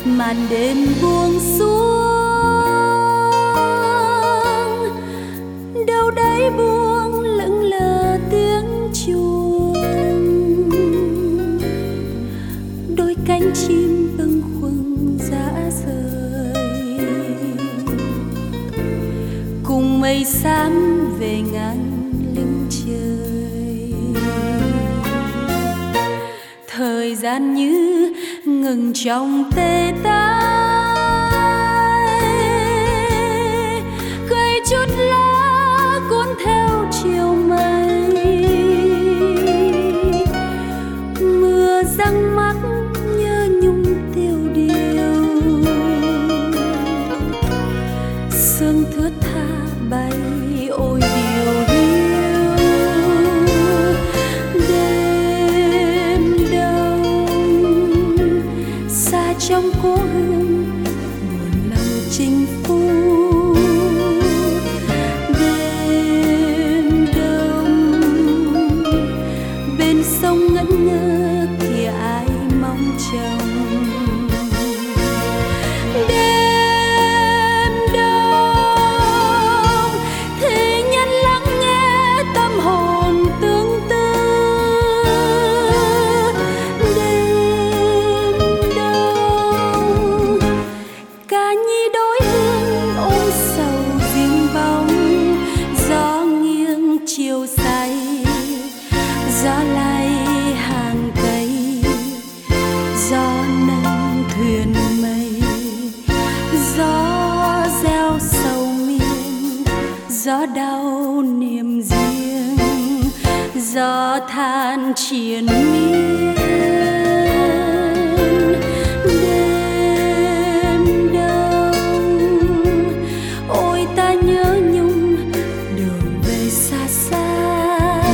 màn đêm buông xuống, đâu đấy buông lững lờ tiếng chuông, đôi cánh chim bâng khuâng dã rời, cùng mây xám về ngang lưng trời. Thời gian như ngừng trong tê tái, gầy chút lá cuốn theo chiều mây, mưa giăng mắt nhớ nhung tiêu điều, sương thướt tha bay ôi điều hiu. Đêm đông xa trong cố hương buồn lòng chinh phu, đêm đông bên sông ngẩn ngơ kìa ai mong chồng. Đêm đông thì nhân lắng nghe tâm hồn tương tư, đêm đông ca nhi đối hương ôm sầu riêng bóng, gió nghiêng chiều say, gió lay hàng cây, gió nâng thuyền mây, gió gieo sầu miên, gió đau niềm riêng, gió than triền miên. Đêm đông ôi ta nhớ nhung đường về xa xa,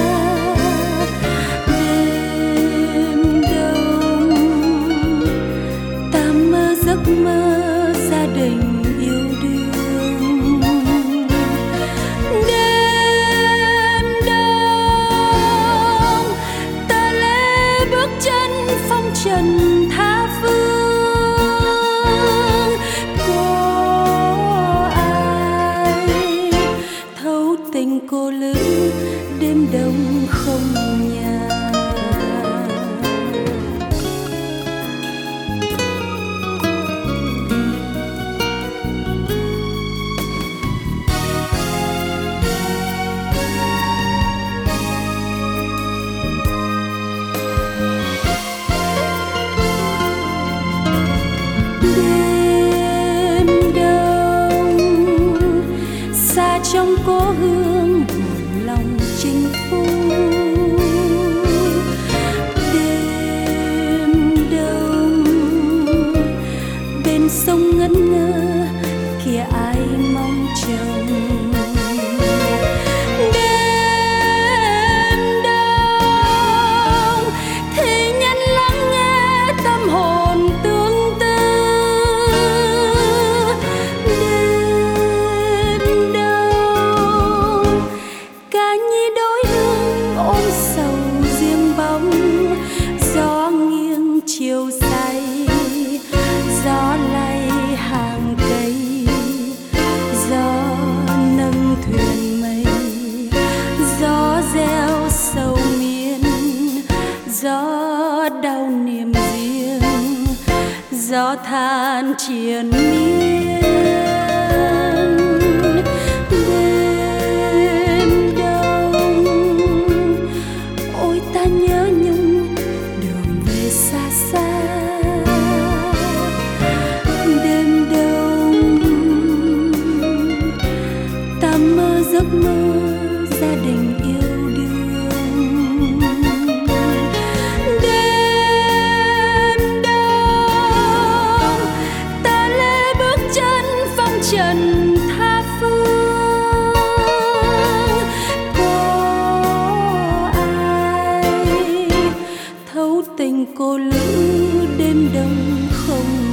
đêm đông ta mơ giấc mơ gia đình yêu đương. Đêm đông ta lê bước chân phong trần tha phương, có ai thấu tình cô lữ đêm đông không nhà. Đêm đông xa trong cố hương buồn lòng chinh phu, đêm đông bên sông ngẩn ngơ kìa ai mong chồng. Đêm đông thì nhân lắng nghe tâm hồn tương tư, đêm đông ca nhi đối hương ôm sầu riêng bóng, gió nghiêng chiều say, gió lay hàng cây, gió nâng thuyền mây, gió gieo sầu miên, gió đau niềm riêng, gió than triền miên. Đêm đông ôi ta nhớ nhung đường về xa xa, đêm đông ta mơ giấc mơ gia đình yêu đương. Đêm đông ta lê bước chân phong trần tha phương, có ai thấu tình cô lữ đêm đông không